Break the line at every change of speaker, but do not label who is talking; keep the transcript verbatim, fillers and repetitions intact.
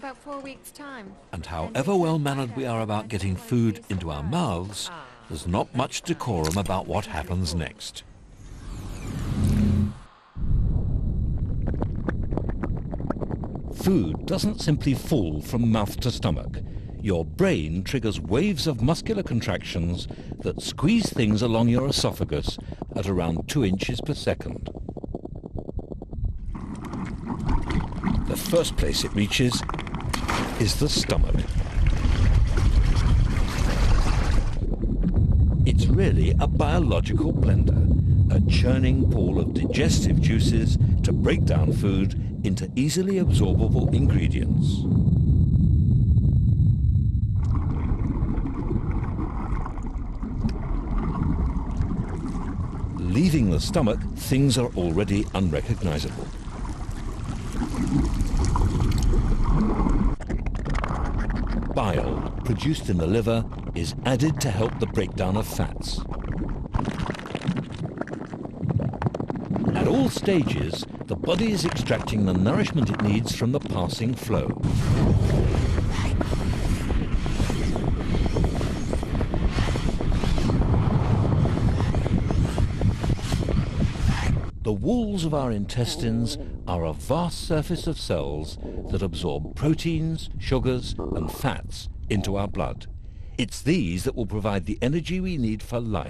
about four weeks' time.
And however well-mannered we are about getting food into our mouths, there's not much decorum about what happens next.
Food doesn't simply fall from mouth to stomach. Your brain triggers waves of muscular contractions that squeeze things along your esophagus at around two inches per second. The first place it reaches is the stomach. It's really a biological blender, a churning pool of digestive juices to break down food into easily absorbable ingredients. Leaving the stomach, things are already unrecognizable. Bile, produced in the liver, is added to help the breakdown of fats. At all stages, the body is extracting the nourishment it needs from the passing flow. The walls of our intestines are a vast surface of cells that absorb proteins, sugars, and fats into our blood. It's these that will provide the energy we need for life.